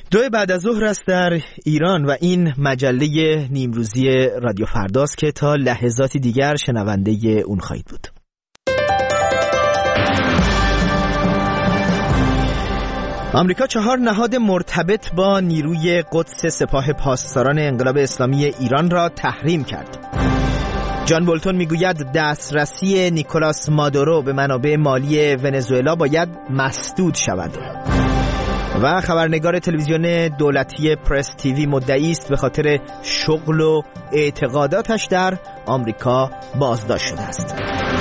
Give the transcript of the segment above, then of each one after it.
دو بعد از ظهر است در ایران و این مجله نیمروزی رادیو فرداست که تا لحظاتی دیگر شنونده اون خواهید بود. آمریکا 4 نهاد مرتبط با نیروی قدس سپاه پاسداران انقلاب اسلامی ایران را تحریم کرد. جان بولتون میگوید دسترسی نیکولاس مادورو به منابع مالی ونزوئلا باید مسدود شود. و خبرنگار تلویزیون دولتی پرس تیوی مدعی است به خاطر شغل و اعتقاداتش در آمریکا بازداشت شده است.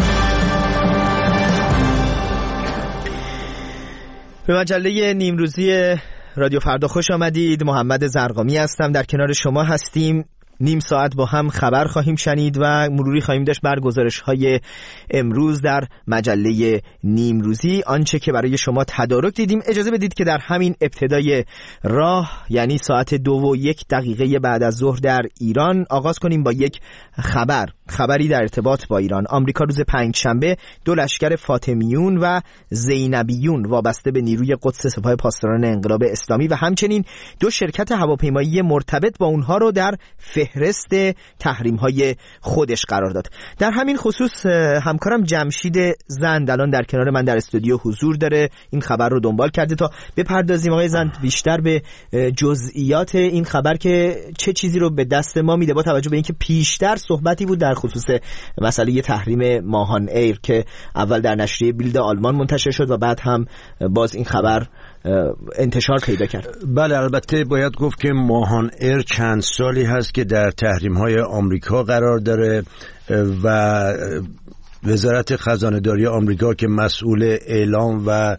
به مجله نیمروزی رادیو فردا خوش آمدید. محمد زرقامی هستم، در کنار شما هستیم. نیم ساعت با هم خبر خواهیم شنید و مروری خواهیم داشت بر گزارش‌های امروز در مجله نیمروزی، آنچه که برای شما تدارک دیدیم. اجازه بدید که در همین ابتدای راه، یعنی ساعت 2:01 بعد از ظهر در ایران، آغاز کنیم با یک خبری در ارتباط با ایران. آمریکا روز پنجشنبه 2 لشکر فاطمیون و زینبیون وابسته به نیروی قدس سپاه پاسداران انقلاب اسلامی و همچنین 2 شرکت هواپیمایی مرتبط با اونها رو در فهرست تحریم‌های خودش قرار داد. در همین خصوص همکارم جمشید زند الان در کنار من در استودیو حضور داره، این خبر رو دنبال کرده تا بپردازیم. آقای زند، بیشتر به جزئیات این خبر که چه چیزی رو به دست ما میده، با توجه به اینکه پیشتر صحبتی بود در خصوص مسئله تحریم ماهان ایر که اول در نشریه بیلد آلمان منتشر شد و بعد هم باز این خبر انتشار پیدا کرد. بله، البته باید گفت که ماهان ایر چند سالی هست که در تحریم‌های آمریکا قرار داره و وزارت خزانه‌داری آمریکا که مسئول اعلام و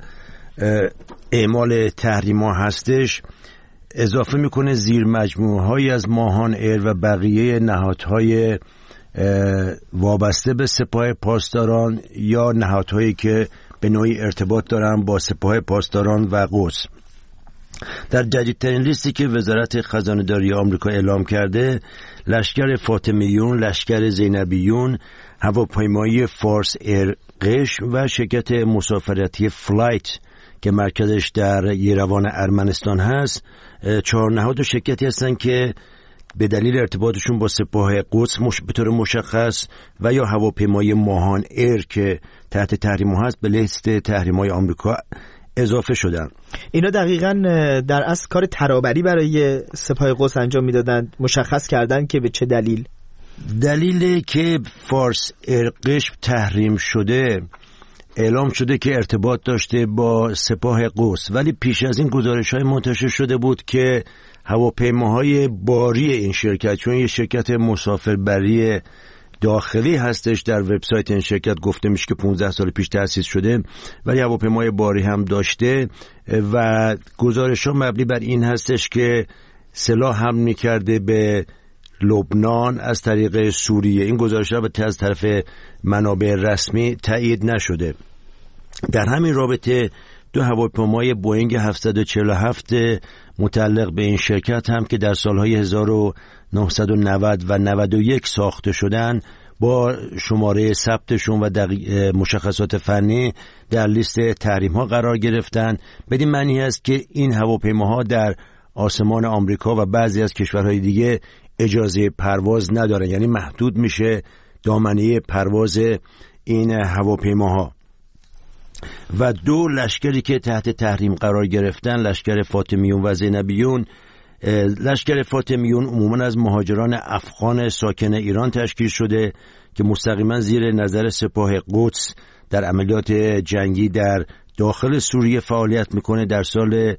اعمال تحریم‌ها هستش اضافه میکنه زیر مجموعه‌هایی از ماهان ایر و بقیه نهادهای وابسته به سپاه پاسداران یا نهادهایی که به نوعی ارتباط دارن با سپاه پاسداران و قدس. در جدیدترین لیستی که وزارت خزانه‌داری آمریکا اعلام کرده، لشکر فاطمیون، لشکر زینبیون، هواپیمایی فارس ایر قشم و شرکت مسافرتی فلایت که مرکزش در یروان ارمنستان هست 4 نهاد و شرکتی هستند که به دلیل ارتباطشون با سپاه قدس به طور مشخص و یا هواپیمای ماهان ایر که تحت تحریم هست به لیست تحریم‌های آمریکا اضافه شدن. اینا دقیقاً در اصل کار ترابری برای سپاه قدس انجام میدادن، مشخص کردن که به چه دلیلی که فارس ایر قشم تحریم شده اعلام شده که ارتباط داشته با سپاه قدس، ولی پیش از این گزارش‌های منتشر شده بود که هواپیماهای باری این شرکت، چون یه شرکت مسافربری داخلی هستش، در وبسایت این شرکت گفته میشه که 15 سال پیش تأسیس شده، ولی هواپیمای باری هم داشته و گزارش‌ها مبنی بر این هستش که سلاح حمل می‌کرده به لبنان از طریق سوریه. این گزارش‌ها البته از طرف منابع رسمی تایید نشده. در همین رابطه 2 هواپیمای بوئینگ 747 متعلق به این شرکت هم که در سالهای 1990 و 91 ساخته شدن با شماره ثبتشون و مشخصات فنی در لیست تحریم ها قرار گرفتن. بدین معنی است که این هواپیماها در آسمان آمریکا و بعضی از کشورهای دیگه اجازه پرواز ندارن، یعنی محدود میشه دامنه پرواز این هواپیماها. و 2 لشکری که تحت تحریم قرار گرفتن، لشکر فاطمیون و زینبیون. لشکر فاطمیون عموما از مهاجران افغان ساکن ایران تشکیل شده که مستقیما زیر نظر سپاه قدس در عملیات جنگی در داخل سوریه فعالیت میکنه. در سال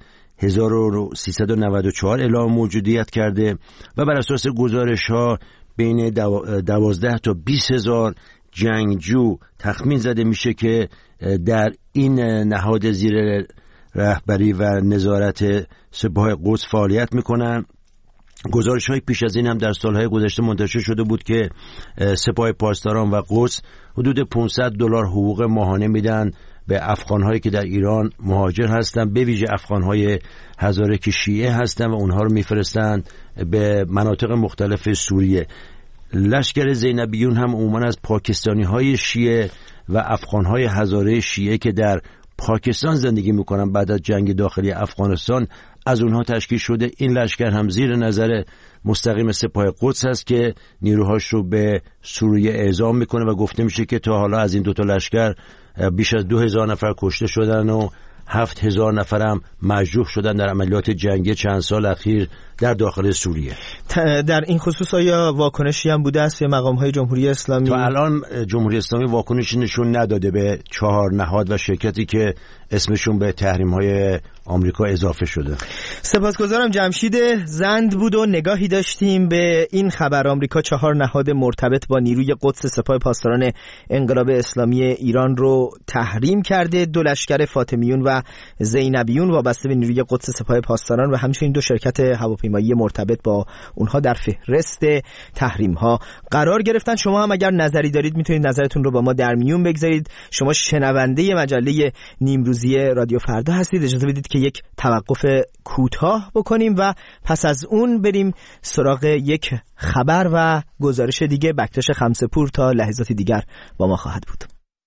1394 اعلام موجودیت کرده و بر اساس گزارش‌ها بین 12 تا 20 هزار جنگجو تخمین زده میشه که در این نهاد زیر رهبری و نظارت سپاه قدس فعالیت میکنن. گزارش‌های پیش از این هم در سالهای گذشته منتشر شده بود که سپاه پاسداران و قدس حدود $500 حقوق ماهانه میدن به افغان‌هایی که در ایران مهاجر هستن، به ویژه افغان‌های هزاره که شیعه هستن و اونها رو میفرستن به مناطق مختلف سوریه. لشکر زینبیون هم عموما از پاکستانی‌های شیعه و افغان‌های هزاره شیعه که در پاکستان زندگی میکنن بعد از جنگ داخلی افغانستان از اونها تشکیل شده. این لشکر هم زیر نظر مستقیم سپاه قدس است که نیروهاش رو به سوریه اعزام میکنه و گفته میشه که تا حالا از این دوتا لشکر بیش از 2000 نفر کشته شدن و 7000 نفر هم مجروح شدن در عملیات جنگی چند سال اخیر در داخل سوریه. در این خصوص آیا واکنشی هم بوده است یا مقام‌های جمهوری اسلامی؟ تا الان جمهوری اسلامی واکنشی نشون نداده به 4 نهاد و شرکتی که اسمشون به تحریم‌های آمریکا اضافه شده. سپاسگزارم. جمشید زند بود و نگاهی داشتیم به این خبر. آمریکا 4 نهاد مرتبط با نیروی قدس سپاه پاسداران انقلاب اسلامی ایران رو تحریم کرده. 2 لشکر فاطمیون و زینبیون وابسته به نیروی قدس سپاه پاسداران و همچنین 2 شرکت هواپیمایی مرتبط با اونها در فهرست تحریم ها قرار گرفتن. شما هم اگر نظری دارید میتونید نظرتون رو با ما در میون بگذارید. شما شنونده مجله نیمروزی رادیو فردا هستید. اجازه بدید که یک توقف کوتاه بکنیم و پس از اون بریم سراغ یک خبر و گزارش دیگه. بکتاش خمسه‌پور تا لحظات دیگر با ما خواهد بود.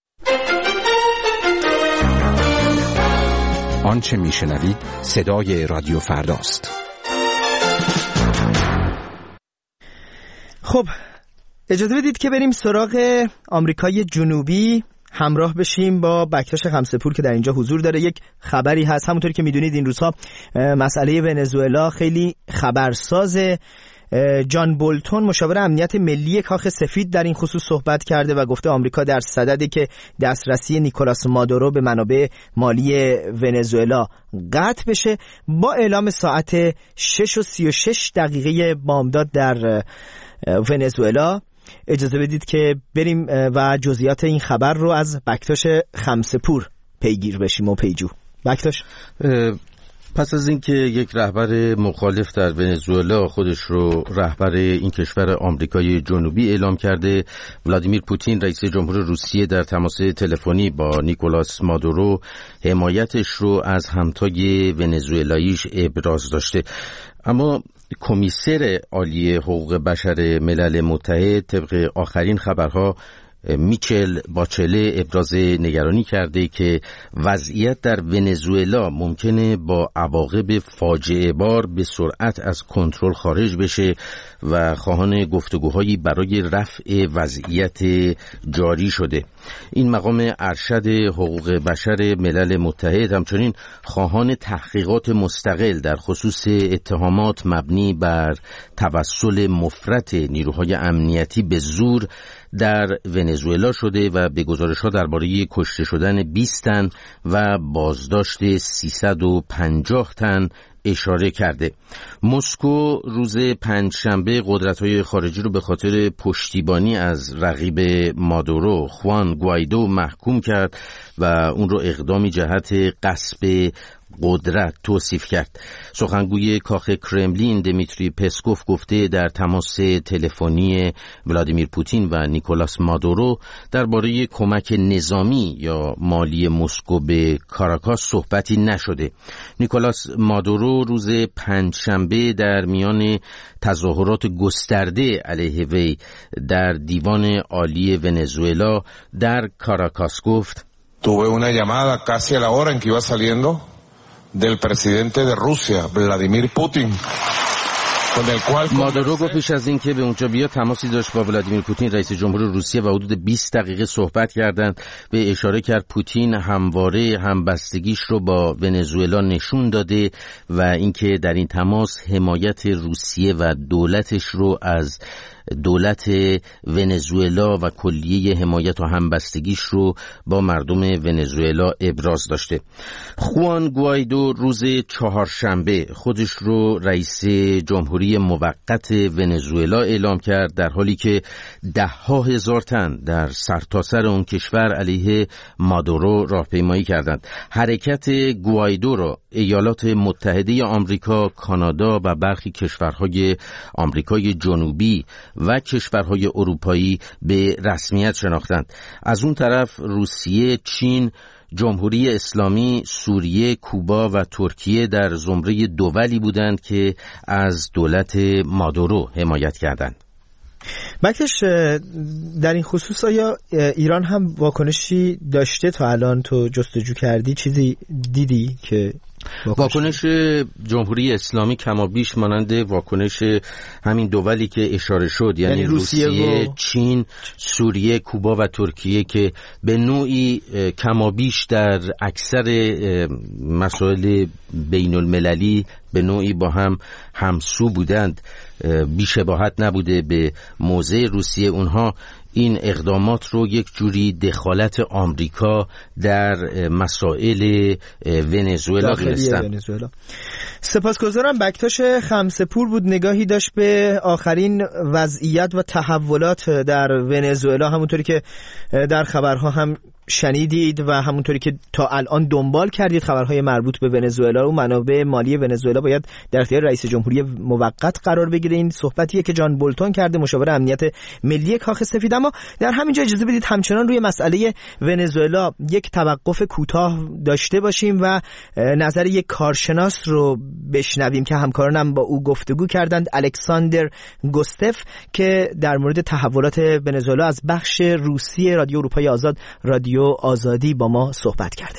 آنچه میشنوید صدای رادیو فرداست. خب اجازه بدید که بریم سراغ آمریکای جنوبی، همراه بشیم با بکتاش خمسه‌پور که در اینجا حضور داره. یک خبری هست، همونطوری که میدونید این روزها مسئله ونزوئلا خیلی خبرسازه. جان بولتون مشاور امنیت ملی کاخ سفید در این خصوص صحبت کرده و گفته آمریکا در صدده که دسترسی نیکولاس مادورو به منابع مالی ونزوئلا قطع بشه. با اعلام ساعت 6:36 بامداد در ونزوئلا، اجازه بدید که بریم و جزئیات این خبر رو از بکتاش خمسه‌پور پیگیر بشیم و پیجو. بکتاش، پس از اینکه یک رهبر مخالف در ونزوئلا خودش رو رهبر این کشور آمریکای جنوبی اعلام کرده، ولادیمیر پوتین رئیس جمهور روسیه در تماس تلفنی با نیکولاس مادورو حمایتش رو از همتای ونزوئلاییش ابراز داشته. اما کمیسر عالی حقوق بشر ملل متحد طبق آخرین خبرها میچل باچله ابراز نگرانی کرده که وضعیت در ونزوئلا ممکنه با عواقب فاجعه بار به سرعت از کنترل خارج بشه و خواهان گفتگوهایی برای رفع وضعیت جاری شده. این مقام ارشد حقوق بشر ملل متحد همچنین خواهان تحقیقات مستقل در خصوص اتهامات مبنی بر توسل مفرط نیروهای امنیتی به زور در ونزوئلا شده و به گزارش‌ها درباره کشته شدن 20 تن و بازداشت 350 تن اشاره کرده. مسکو روز پنجشنبه قدرت‌های خارجی رو به خاطر پشتیبانی از رقیب مادورو خوان گوایدو محکوم کرد و اون رو اقدامی جهت غصب قدرت توصیف کرد. سخنگوی کاخ کرملین دمیتری پسکوف گفته در تماس تلفنی ولادیمیر پوتین و نیکولاس مادورو درباره کمک نظامی یا مالی مسکو به کاراکاس صحبتی نشده. نیکولاس مادورو روز پنجشنبه در میان تظاهرات گسترده علیه وی در دیوان عالی ونزوئلا در کاراکاس گفت: Tuve una llamada casi a la hora en que iba saliendo del presidente de Rusia, Vladimir Putin. مادورو گفت پیش از این که به اونجا بیاد تماسی داشت با ولادیمیر پوتین رئیس جمهور روسیه و حدود 20 دقیقه صحبت کردند. به اشاره کرد پوتین همواره همبستگیش رو با ونزوئلا نشون داده و اینکه در این تماس حمایت روسیه و دولتش رو از دولت ونزوئلا و کلیه حمایت و همبستگیش رو با مردم ونزوئلا ابراز داشته. خوان گوایدو روز چهارشنبه خودش رو رئیس جمهوری موقت ونزوئلا اعلام کرد، در حالی که 10,000 تن در سرتاسر اون کشور علیه مادورو راهپیمایی کردند. حرکت گوایدو را ایالات متحده آمریکا، کانادا و برخی کشورهای آمریکای جنوبی و کشورهای اروپایی به رسمیت شناختند. از اون طرف روسیه، چین، جمهوری اسلامی، سوریه، کوبا و ترکیه در زمره دولی بودند که از دولت مادورو حمایت کردند. بکش در این خصوص آیا ایران هم واکنشی داشته؟ تا الان تو جستجو کردی چیزی دیدی که واکنش جمهوری اسلامی کمابیش مانند واکنش همین دولی که اشاره شد، یعنی روسیه، چین، سوریه، کوبا و ترکیه که به نوعی کمابیش در اکثر مسائل بین المللی به نوعی با هم همسو بودند، بی‌شباهت نبوده به موضع روسیه. اونها این اقدامات رو یک جوری دخالت آمریکا در مسائل ونزوئلا دونستن. سپاسگزارم. بکتاش خمسه‌پور بود، نگاهی داشت به آخرین وضعیت و تحولات در ونزوئلا، همونطوری که در خبرها هم شنیدید و همونطوری که تا الان دنبال کردید خبرهای مربوط به ونزوئلا و منابع مالی ونزوئلا باید در اختیار رئیس جمهوری موقت قرار بگیره. این صحبتیه که جان بولتون کرده، مشاور امنیت ملی کاخ سفید. اما در همینجا اجازه بدید همچنان روی مسئله ونزوئلا یک توقف کوتاه داشته باشیم و نظر یک کارشناس رو بشنویم که همکارانم با او گفتگو کردند، الکساندر گوستف، که در مورد تحولات ونزوئلا از بخش روسی رادیو اروپای آزاد، رادیو آزادی، با ما صحبت کرده.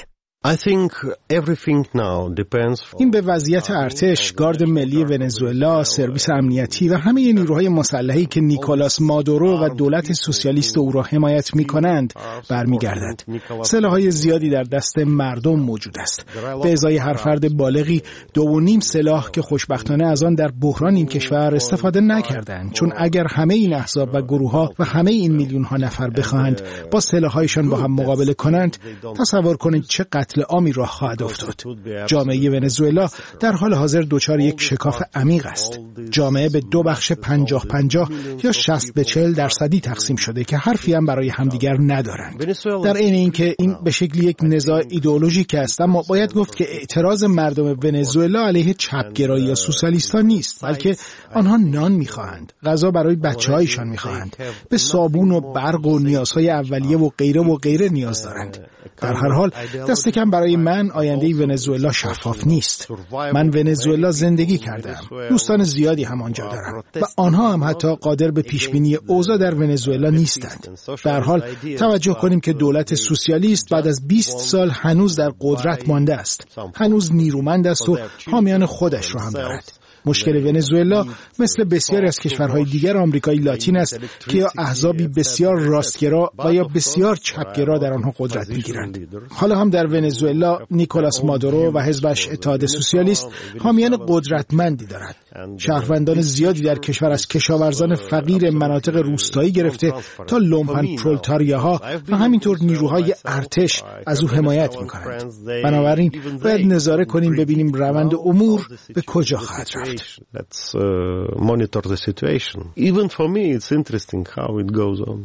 این به وضعیت ارتش، گارد ملی ونزوئلا، سرویس امنیتی و همه نیروهای مسلحی که نیکولاس مادورو و دولت سوسیالیست او را حمایت می‌کنند برمیگردد. سلاح‌های زیادی در دست مردم موجود است. به ازای هر فرد بالغی 2.5 سلاح که خوشبختانه از آن در بحران این کشور استفاده نکردند، چون اگر همه این احزاب و گروه‌ها و همه این میلیون‌ها نفر بخواهند با سلاح‌هایشان با هم مقابله کنند، تصور کنید چه قتل عامی راه خواهد افتاد. جامعه ونزوئلا در حال حاضر دچار یک شکاف عمیق است. جامعه به 2 بخش 50-50 یا 60-40% تقسیم شده که حرفی هم برای همدیگر ندارند. در عین اینکه این به شکلی یک نزاع ایدئولوژیک است، اما باید گفت که اعتراض مردم ونزوئلا علیه چپگرایی یا سوسیالیستان نیست، بلکه آنها نان می‌خواهند، غذا برای بچه‌هایشان می‌خواهند، به صابون و برق و نیازهای اولیه و غیره نیاز دارند. در هر حال دست کم برای من آینده ونزوئلا شفاف نیست. من ونزوئلا زندگی کردم، دوستان زیادی هم آنجا دارم و آنها هم حتی قادر به پیشبینی اوضاع در ونزوئلا نیستند. در حال توجه کنیم که دولت سوسیالیست بعد از 20 سال هنوز در قدرت مانده است، هنوز نیرومند است و حامیان خودش رو هم دارد. مشکل ونزوئلا مثل بسیاری از کشورهای دیگر آمریکای لاتین است که یا احزابی بسیار راستگرا و یا بسیار چپگرا در آنها قدرت می‌گیرند. حالا هم در ونزوئلا نیکولاس مادورو و حزبش اتحاد سوسیالیست حامیان قدرتمندی دارد. شهروندان زیادی در کشور از کشاورزان فقیر مناطق روستایی گرفته تا لومپن پرولتاریاها و همینطور نیروهای ارتش از او حمایت می‌کنند. بنابراین باید نظاره کنیم ببینیم روند امور به کجا خواهد رفت. Let's monitor the situation. Even for me it's interesting how it goes on.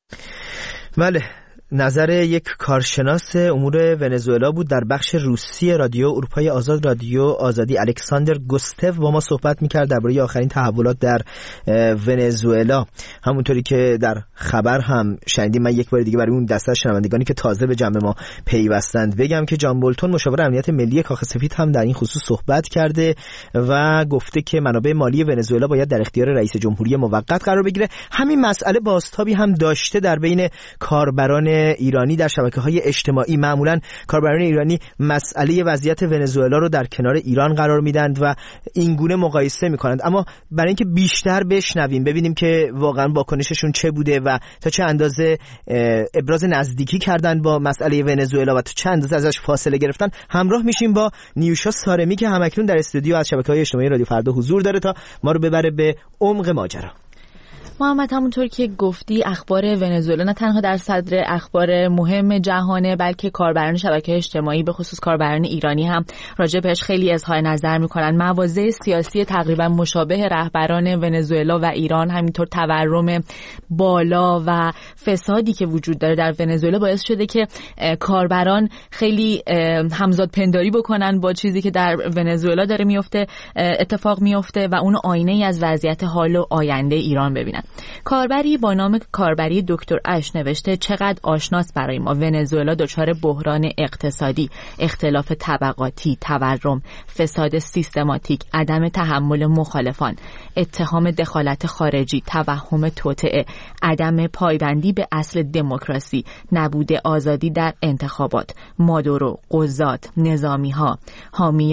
بله، نظر یک کارشناس امور ونزوئلا بود در بخش روسی رادیو اروپای آزاد، رادیو آزادی. الکساندر گوستف با ما صحبت می‌کرد درباره آخرین تحولات در ونزوئلا. همونطوری که در خبر هم شنیدیم، من یک بار دیگه برای اون دسته از شنوندگانی که تازه به جمع ما پیوستند بگم که جان بولتون، مشاور امنیت ملی کاخ سفید، هم در این خصوص صحبت کرده و گفته که منابع مالی ونزوئلا باید در اختیار رئیس جمهوری موقت قرار بگیره. همین مسئله بازتابی هم داشته در بین کاربران ایرانی در شبکه‌های اجتماعی. معمولاً کاربران ایرانی مسئله وضعیت ونزوئلا رو در کنار ایران قرار میدند و این گونه مقایسه میکنند. اما برای اینکه بیشتر بشنویم، ببینیم که واقعاً واکنششون چه بوده و تا چه اندازه ابراز نزدیکی کردن با مسئله ونزوئلا و تا چه اندازه ازش فاصله گرفتن، همراه میشیم با نیوشا سارمی که همکنون در استودیو از شبکه‌های اجتماعی رادیو فردا حضور داره تا ما رو ببره به عمق ماجرا. محمد، همونطور که گفتی اخبار ونزوئلا نه تنها در صدر اخبار مهم جهانه، بلکه کاربران شبکه‌های اجتماعی به خصوص کاربران ایرانی هم راجع بهش خیلی اظهار نظر میکنن. مواضع سیاسی تقریبا مشابه رهبران ونزوئلا و ایران، همینطور تورم بالا و فسادی که وجود داره در ونزوئلا باعث شده که کاربران خیلی همزاد پنداری بکنن با چیزی که در ونزوئلا داره اتفاق میفته و اون آینه‌ای از وضعیت حال و آینده ایران ببینن. کاربری با نام کاربری دکتر اش نوشته چقدر آشناس برای ما. ونزوئلا دچار بحران اقتصادی، اختلاف طبقاتی، تورم، فساد سیستماتیک، عدم تحمل مخالفان، اتهام دخالت خارجی، توهم توطئه، عدم پایبندی به اصل دموکراسی، نبود آزادی در انتخابات، مادورو، قضات، نظامی‌ها حامی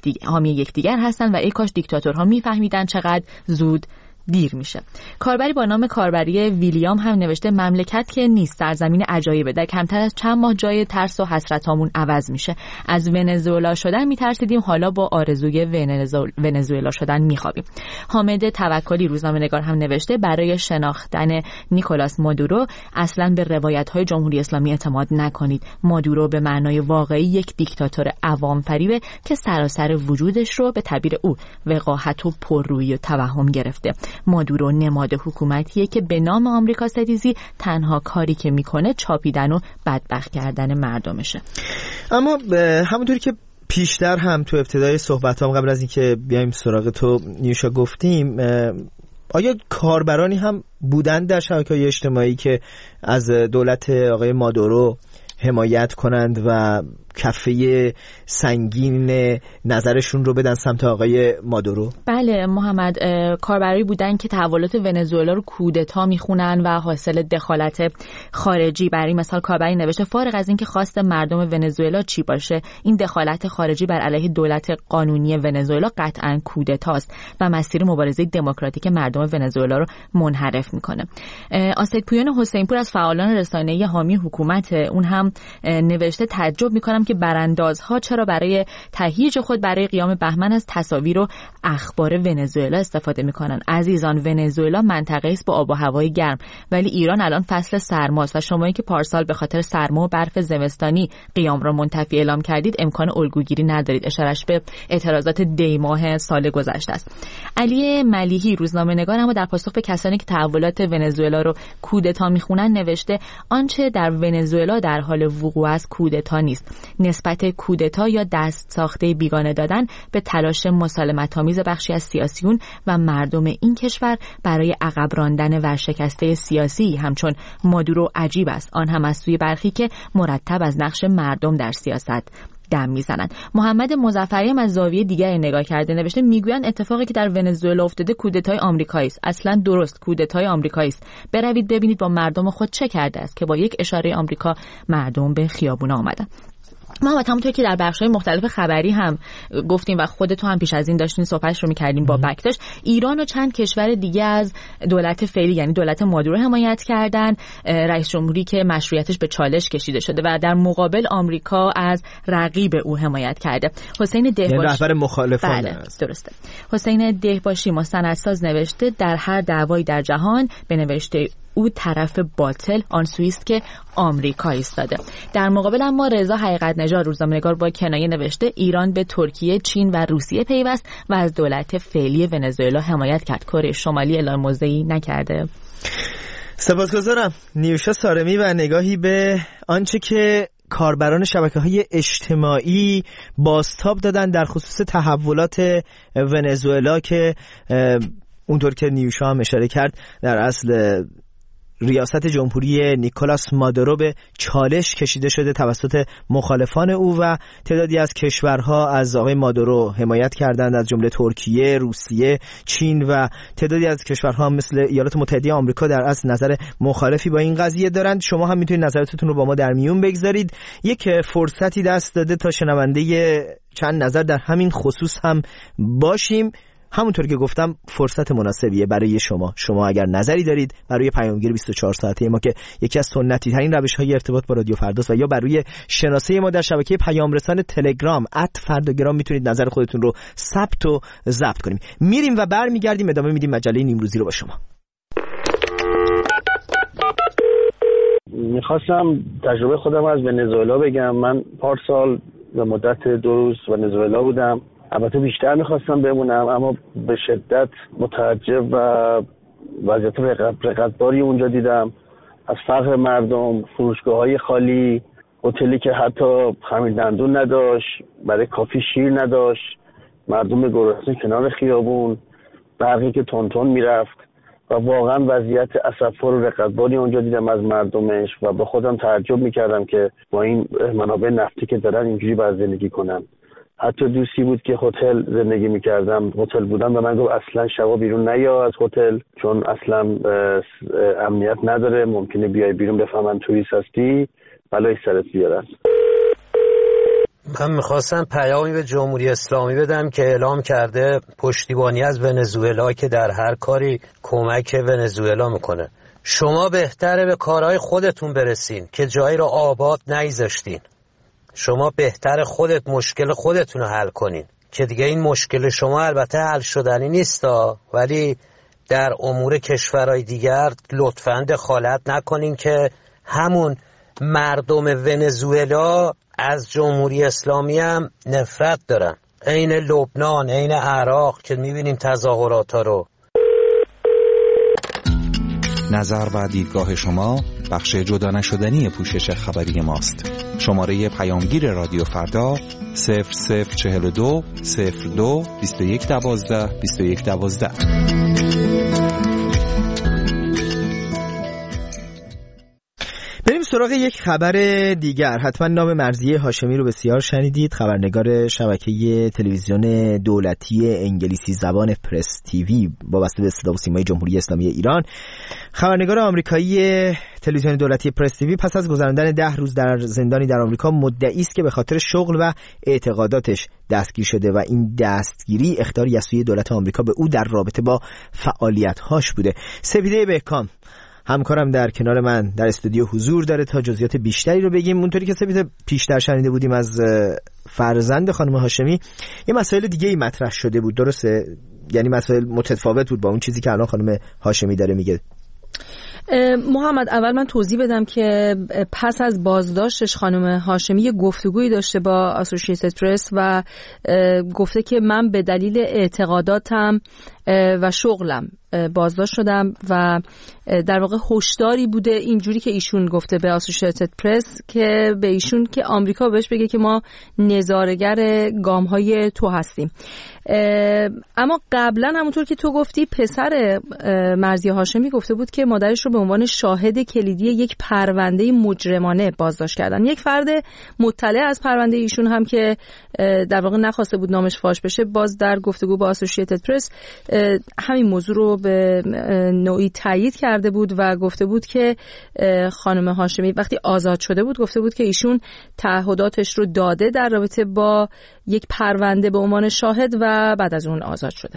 یکدیگر هستند و ای کاش دیکتاتورها میفهمیدن چقدر زود دیر میشه. کاربری با نام کاربری ویلیام هم نوشته مملکت که نیست، سرزمین عجایبه، در کمتر از چند ماه جای ترس و حسرتامون عوض میشه. از ونزوئلا شدن میترسیدیم، حالا با آرزوی ونزوئلا شدن میخوابیم. حامد توکلی روزنامه‌نگار هم نوشته برای شناختن نیکولاس مادورو اصلا به روایت‌های جمهوری اسلامی اعتماد نکنید. مادورو به معنای واقعی یک دیکتاتور عوام فریبه که سراسر وجودش رو به تعبیر او وقاحت و پررویی و توهم گرفته. مادورو نماد حکومتیه که به نام آمریکا ستیزی تنها کاری که میکنه چاپیدن و بدبخت کردن مردمشه. اما همونطوری که پیشتر هم تو ابتدای صحبتام قبل از اینکه بیایم سراغ تو نیوشا گفتیم، آیا کاربرانی هم بودن در شبکه‌های اجتماعی که از دولت آقای مادورو حمایت کنند و کفه سنگین نظرشون رو بدن سمت آقای مادورو؟ بله محمد، کاربری بودن که تحولات ونزوئلا رو کودتا میخونن و حاصل دخالت خارجی. برای مثال کاربری نوشته فارغ از اینکه خواست مردم ونزوئلا چی باشه، این دخالت خارجی بر علیه دولت قانونی ونزوئلا قطعاً کودتاست و مسیر مبارزه دموکراتیک مردم ونزوئلا رو منحرف میکنه. آسد پویان حسینپور از فعالان رسانه‌ای حامی حکومت اون هم نوشته تعجب میکنم که براندازها چرا برای تهییج خود برای قیام بهمن از تصاویر و اخبار ونزوئلا استفاده میکنن. عزیزان، ونزوئلا منطقه است با آب و هوای گرم، ولی ایران الان فصل سرماست و شمایی که پارسال به خاطر سرما و برف زمستانی قیام را منتفی اعلام کردید امکان الگوگیری ندارید. اشارش به اعتراضات دی ماه سال گذشته است. علی ملیحی روزنامه‌نگار اما در پاسخ به کسانی که تحولات ونزوئلا رو کودتا میخونن نوشته آنچه در ونزوئلا در حال وقوع است کودتا نیست. نسبت کودتا یا دست ساخته بیگانه دادن به تلاش مسالمت‌آمیز بخشی از سیاسیون و مردم این کشور برای عقب راندن ورشکسته سیاسی همچون مادورو عجیب است، آن هم از سوی برخی که مرتب از نقش مردم در سیاست دم میزنند. محمد مظفری هم از زاویه دیگری نگاه کرده نوشته میگویند اتفاقی که در ونزوئلا افتاده کودتای آمریکایی است. اصلا درست کودتای آمریکایی است. بروید ببینید با مردم خود چه کرده است که با یک اشاره آمریکا مردم به خیابون آمدند. ما همونطور که در بخش‌های مختلف خبری هم گفتیم و خودتون هم پیش از این داشتین صحبتش رو می‌کردیم با بکتاش، ایران و چند کشور دیگه از دولت فعلی یعنی دولت مادورو حمایت کردن، رئیس جمهوری که مشروعیتش به چالش کشیده شده و در مقابل آمریکا از رقیب او حمایت کرده. حسین دهباشی رهبر مخالفان بله درسته. حسین دهباشی مستندساز نوشته در هر دعوایی در جهان به نوشته او طرف باطل آن سویست که آمریکا ایستاده. در مقابل اما رضا حقیقت نژاد روزنامه‌نگار با کنایه نوشته ایران به ترکیه، چین و روسیه پیوست و از دولت فعلی ونزوئلا حمایت کرد. کره شمالی اعلام موضعی نکرده. سپاسگزارم. نیوشا سارمی و نگاهی به آنچه که کاربران شبکه‌های اجتماعی بازتاب دادن در خصوص تحولات ونزوئلا که اونطور که نیوشا هم اشاره کرد در اصل ریاست جمهوری نیکولاس مادورو به چالش کشیده شده توسط مخالفان او و تعدادی از کشورها از آقای مادورو حمایت کردند، از جمله ترکیه، روسیه، چین و تعدادی از کشورها مثل ایالات متحده آمریکا در اصل نظر مخالفی با این قضیه دارند. شما هم میتونید نظراتتون رو با ما در میون بگذارید. یک فرصتی دست داده تا شنونده چند نظر در همین خصوص هم باشیم. همونطور که گفتم فرصت مناسبیه برای شما اگر نظری دارید برای پیامگیر 24 ساعته ما که یکی از سنتی ترین روش‌های ارتباط با رادیو فرداست و یا برای شناسه ما در شبکه پیامرسان تلگرام @فرداگرام میتونید نظر خودتون رو ثبت و ضبط کنیم. میریم و برمیگردیم ادامه میدیم مجله نیمروزی رو با شما. میخواستم تجربه خودم از ونزوئلا بگم. من پارسال به مدت 2 روز ونزوئلا بودم. البته بیشتر میخواستم بمونم اما به شدت متعجب و وضعیت رقتباری اونجا دیدم. از فقر مردم، فروشگاه‌های خالی، هتلی که حتی خمیر دندون نداشت، برای کافی شیر نداشت، مردم گرسنه کنار خیابون، برقی که تون میرفت و واقعا وضعیت اسفبار و رقتباری اونجا دیدم از مردمش و با خودم تعجب میکردم که با این منابع نفتی که دارن اینجوری باید زندگی کنن. حتی دوستی بود که هتل زندگی میکردم، هتل بودم و من گفت اصلا شبا بیرون نیا از هتل چون اصلا امنیت نداره، ممکنه بیای بیرون بفهمن توریست هستی بلای سرت بیارن. من میخواستم پیامی به جمهوری اسلامی بدم که اعلام کرده پشتیبانی از ونزوئلا که در هر کاری کمک ونزوئلا میکنه. شما بهتره به کارهای خودتون برسین که جایی رو آباد نگذاشتین. شما بهتره خودت مشکل خودتون رو حل کنین که دیگه این مشکل شما البته حل شدنی نیستا، ولی در امور کشورهای دیگر لطفاً دخالت نکنین که همون مردم ونزوئلا از جمهوری اسلامی هم نفرت دارن، عین لبنان، عین عراق که میبینیم تظاهرات ها رو. نظر و دیدگاه شما بخش جدا نشدنی پوشش خبری ماست. شماره پیامگیر رادیو فردا 0042 02 21 12 21 12. بریم سراغ یک خبر دیگر. حتما نام مرضیه هاشمی رو بسیار شنیدید. خبرنگار شبکه تلویزیون دولتی انگلیسی زبان پرس تیوی وابسته به صدا و سیمای جمهوری اسلامی ایران، خبرنگار آمریکایی تلویزیون دولتی پرس تیوی پس از گذراندن 10 روز در زندانی در آمریکا مدعی است که به خاطر شغل و اعتقاداتش دستگیر شده و این دستگیری اخطاری از سوی دولت آمریکا به او در رابطه با فعالیت‌هاش بوده. سپیده بهکام همکارم در کنار من در استودیو حضور داره تا جزئیات بیشتری رو بگیم. اونطوری که سپیده پیشتر شنیده بودیم از فرزند خانم هاشمی، یه مسائل دیگه‌ای مطرح شده بود، درسته؟ یعنی مسائل متفاوت بود با اون چیزی که الان خانم هاشمی داره میگه. محمد، اول من توضیح بدم که پس از بازداشتش خانم هاشمی یه گفتگویی داشته با اسوسییتد پرس و گفته که من به دلیل اعتقاداتم و شغلم بازداشت شدم و در واقع هشداری بوده، اینجوری که ایشون گفته به اسوسییتد پرس که به ایشون که آمریکا بهش بگه که ما نظاره‌گر گام‌های تو هستیم. اما قبلا همونطور که تو گفتی پسر مرضیه هاشمی گفته بود که مادرش رو به عنوان شاهد کلیدی یک پرونده مجرمانه بازداشت کردن. یک فرد مطلع از پرونده ایشون هم که در واقع نخواسته بود نامش فاش بشه، باز در گفتگو با اسوسییتد پرس همین موضوع رو به نوعی تایید کرده بود و گفته بود که خانم هاشمی وقتی آزاد شده بود گفته بود که ایشون تعهداتش رو داده در رابطه با یک پرونده به عنوان شاهد و بعد از اون آزاد شده.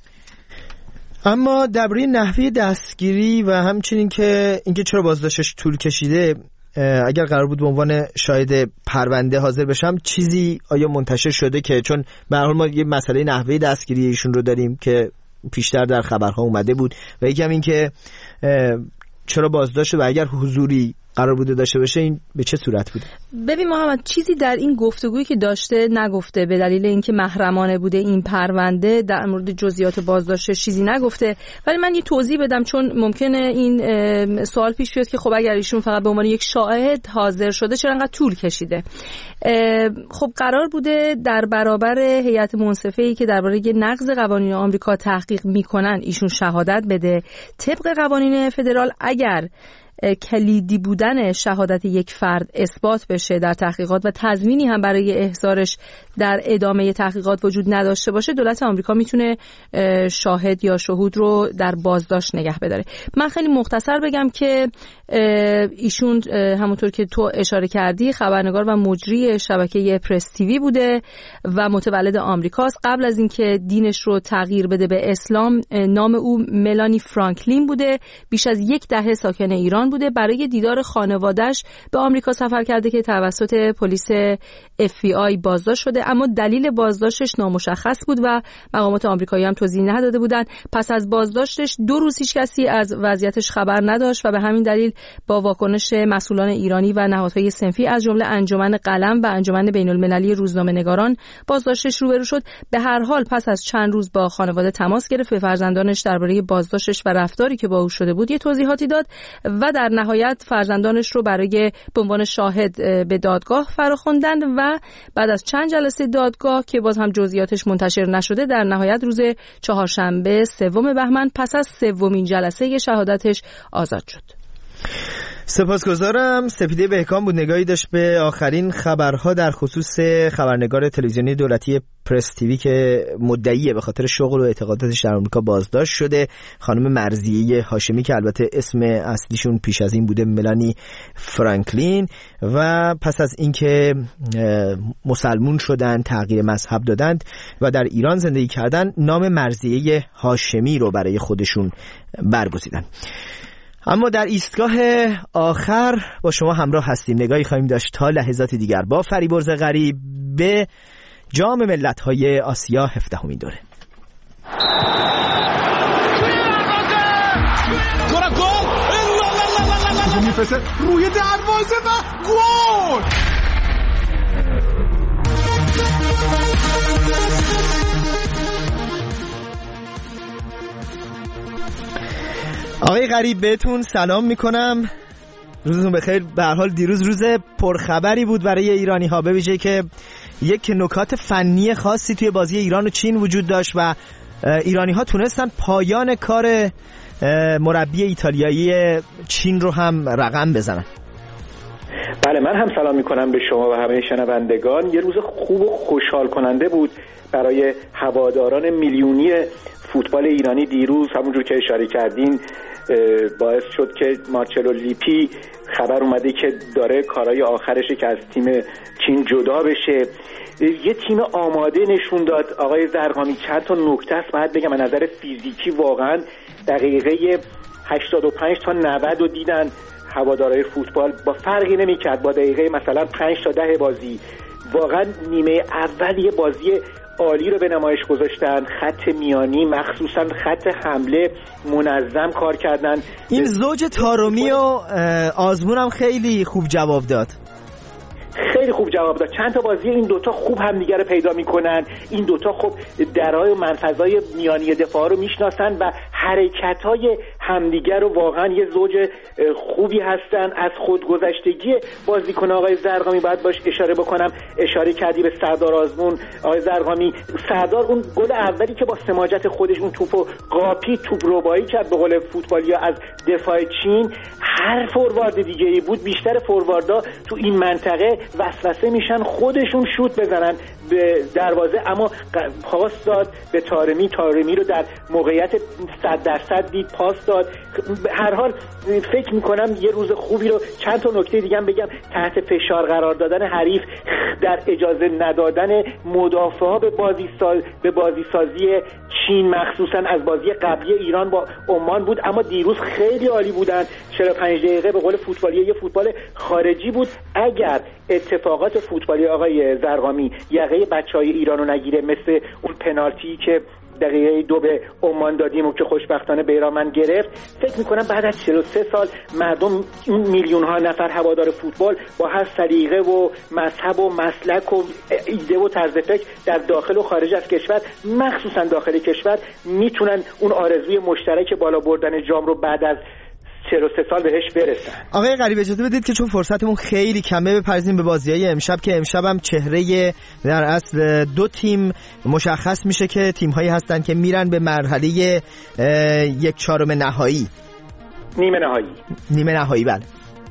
اما درباره نحوه دستگیری و همچنین که اینکه چرا بازداشتش طول کشیده، اگر قرار بود به عنوان شاهد پرونده حاضر بشم، چیزی آیا منتشر شده؟ که چون به هر حال ما یه مسئله نحوه دستگیری ایشون رو داریم که پیشتر در خبرها اومده بود و یکم این که چرا بازداشت و اگر حضوری قرار بوده داشته باشه این به چه صورت بوده؟ ببین محمد، چیزی در این گفتگویی که داشته نگفته، به دلیل اینکه محرمانه بوده این پرونده، در مورد جزئیات بازداشت چیزی نگفته. ولی من یه توضیح بدم چون ممکنه این سوال پیش بیاد که خب اگر ایشون فقط به عنوان یک شاهد حاضر شده چرا انقدر طول کشیده. خب قرار بوده در برابر هیئت منصفه‌ای که درباره نقض قوانین آمریکا تحقیق میکنن ایشون شهادت بده. طبق قوانین فدرال اگر کلیدی بودن شهادت یک فرد اثبات بشه در تحقیقات و تضمینی هم برای احضارش در ادامه تحقیقات وجود نداشته باشه، دولت آمریکا میتونه شاهد یا شهود رو در بازداشت نگه بداره. من خیلی مختصر بگم که ایشون همونطور که تو اشاره کردی خبرنگار و مجری شبکه پرس تیوی بوده و متولد آمریکاست. قبل از اینکه دینش رو تغییر بده به اسلام، نام او ملانی فرانکلین بوده. بیش از 10 دهه ساکن ایران بوده. برای دیدار خانواده‌اش به آمریکا سفر کرده که توسط پلیس FBI بازداشت شده، اما دلیل بازداشتش نامشخص بود و مقامات آمریکایی هم توضیح نداده بودند. پس از بازداشتش 2 روز هیچ کسی از وضعیتش خبر نداشت و به همین دلیل با واکنش مسئولان ایرانی و نهادهای صنفی از جمله انجمن قلم و انجمن بین‌المللی روزنامه‌نگاران بازداشتش روبرو شد. به هر حال پس از چند روز با خانواده تماس گرفت، به فرزندانش درباره بازداشتش و رفتاری که با او شده بود یه توضیحاتی داد و در نهایت فرزندانش رو برای به عنوان شاهد به دادگاه فراخواندند و بعد از چند جلسه دادگاه که باز هم جزئیاتش منتشر نشده، در نهایت روز چهارشنبه 3 بهمن پس از 3مین جلسه شهادتش آزاد شد. سپاسگزارم. سپیده بهکام بود، نگاهی داشت به آخرین خبرها در خصوص خبرنگار تلویزیونی دولتی پرس تیوی که مدعیه به خاطر شغل و اعتقاداتش در آمریکا بازداشت شده، خانم مرضیه هاشمی که البته اسم اصلیشون پیش از این بوده ملانی فرانکلین، و پس از اینکه مسلمون شدن، تغییر مذهب دادند و در ایران زندگی کردن، نام مرضیه هاشمی رو برای خودشون برگزیدن. اما در ایستگاه آخر با شما همراه هستیم، نگاهی خواهیم داشت تا لحظات دیگر با فریبرز غریب به جام ملت‌های آسیا 17مین دوره. روی دروازه و گل! آقای غریب بهتون سلام میکنم، روزتون بخیر. به هر حال دیروز روز پرخبری بود برای ایرانی ها، به ویژه که یک نکات فنی خاصی توی بازی ایران و چین وجود داشت و ایرانی ها تونستن پایان کار مربی ایتالیایی چین رو هم رقم بزنن. بله، من هم سلام میکنم به شما و همه شنوندگان. یه روز خوب و خوشحال کننده بود برای هواداران میلیونی فوتبال ایرانی. دیروز همونجور که اشاره کردین باعث شد که مارچلو لیپی خبر اومده که داره کارهای آخرشه که از تیم چین جدا بشه. یه تیم آماده نشون داد آقای زرقامی. چند تا نکته است باید بگم. از نظر فیزیکی واقعا دقیقه 85 تا 90 رو دیدن هوادارهای فوتبال، با فرقی نمی‌کرد با دقیقه مثلا 5 تا 10 بازی. واقعا نیمه اول یه بازی عالی رو به نمایش گذاشتن. خط میانی مخصوصا خط حمله منظم کار کردن. این زوج تارومی و آزمون هم خیلی خوب جواب داد. خیلی خوب جواب داد. چند تا بازی این دوتا خوب همدیگه رو پیدا میکنن. این دوتا خب درهای و منفذهای میانی دفاع رو میشناسن و حرکتهای همدیگه رو واقعا یه زوج خوبی هستن. از خودگذشتگی بازیکن آقای زرقامی باید باش اشاره بکنم. اشاره کردی به سردار آزمون. آقای زرقامی، سردار اون گل اولی که با سماجت خودش اون توپو قاپی توپ ربایی کرد به قول فوتبالیا از دفاع چین، هر فوروارد دیگه‌ای بود بیشتر فورواردا تو این منطقه وسوسه میشن خودشون شوت بزنن به دروازه، اما پاس داد به تارمی رو در موقعیت 100% دید، پاس داد. به هر حال فکر میکنم یه روز خوبی رو. چند تا نکته دیگه هم بگم. تحت فشار قرار دادن حریف در اجازه ندادن مدافعا به بازیسازی چین، مخصوصا از بازی قبلی ایران با عمان بود، اما دیروز خیلی عالی بودن. 45 دقیقه به قول فوتبالی یه فوتبال خارجی بود. اگر اتفاقات فوتبالی آقای زرقامی یقه بچهای ایرانو نگیره، مثل اون پنالتی که دقیقه 2 به عمان دادیم و که خوشبختانه بیرامن گرفت، فکر میکنم بعد از 43 سال مردم، این میلیون ها نفر هوادار فوتبال با هر سلیقه و مذهب و مسلک و ایده و طرز فکر در داخل و خارج از کشور، مخصوصا داخل کشور، میتونن اون آرزوی مشترک بالا بردن جام رو بعد از 43 سال بهش برسن. آقای غریب اجازه بدید که چون فرصتمون خیلی کمه بپرسیم به بازی‌های امشب، که امشب هم چهره در اصل دو تیم مشخص میشه که تیم‌هایی هستن که میرن به مرحله 1/4 نهایی. نیمه نهایی بله.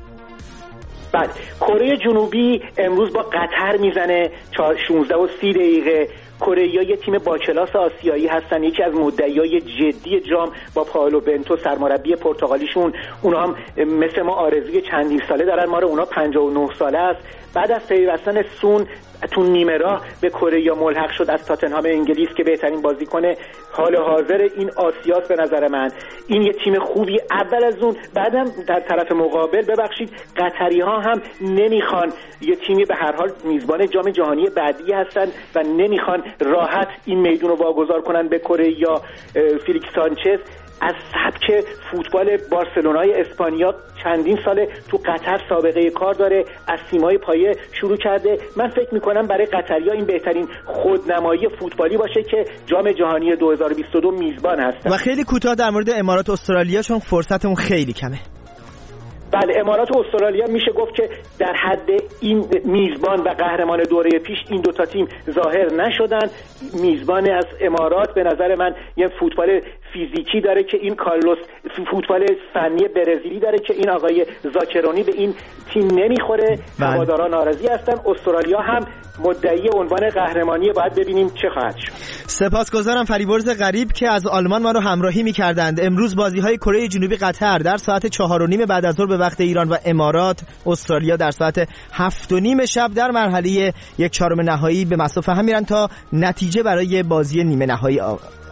بعد کره جنوبی امروز با قطر میزنه 16:30 دقیقه. کره‌ها یه تیم با کلاس آسیایی هستن. یکی از مدعیای جدی جام با پائولو بنتو سرمربی پرتغالیشون، اونا هم مثل ما آرزوی چندین ساله دارن. ما رو اونا 59 ساله است. بعد از پیوستن سون تو نیمه راه به کره ملحق شد از تاتنهام انگلیس که بهترین بازیکن حال حاضر این آسیاست به نظر من. این یه تیم خوبی. اول از اون بعدم در طرف مقابل ببخشید قطری ها هم نمیخوان، یه تیمی به هر حال میزبان جام جهانی بعدی هستن و نمیخوان راحت این میدون رو واگذار کنن به کره یا فیلیکس سانچز. از سبک فوتبال بارسلونای اسپانیا چندین ساله تو قطر سابقه کار داره، از تیم‌های پایه شروع کرده. من فکر می‌کنم برای قطری‌ها این بهترین خودنمایی فوتبالی باشه که جام جهانی 2022 میزبان هستن. و خیلی کوتاه در مورد امارات استرالیا، چون فرصتمون خیلی کمه. بله امارات و استرالیا میشه گفت که در حد این میزبان و قهرمان دوره پیش این دوتا تیم ظاهر نشدن. میزبان از امارات به نظر من یه فوتبال فیزیکی داره که این کارلوس، فوتبال فنی برزیلی داره که این آقای زاکرونی به این تیم نمیخوره. هواداران ناراضی هستن. استرالیا هم مدعی عنوان قهرمانی، باید ببینیم چه خواهد شد. سپاسگزارم فریبرز غریب که از آلمان ما رو همراهی می‌کردند. امروز بازی‌های کره جنوبی قطر در ساعت 4:30 بعد از ظهر به وقت ایران و امارات استرالیا در ساعت 7:30 شب در مرحله 1/4 نهایی به مصاف هم میرن تا نتیجه برای بازی نیمه نهایی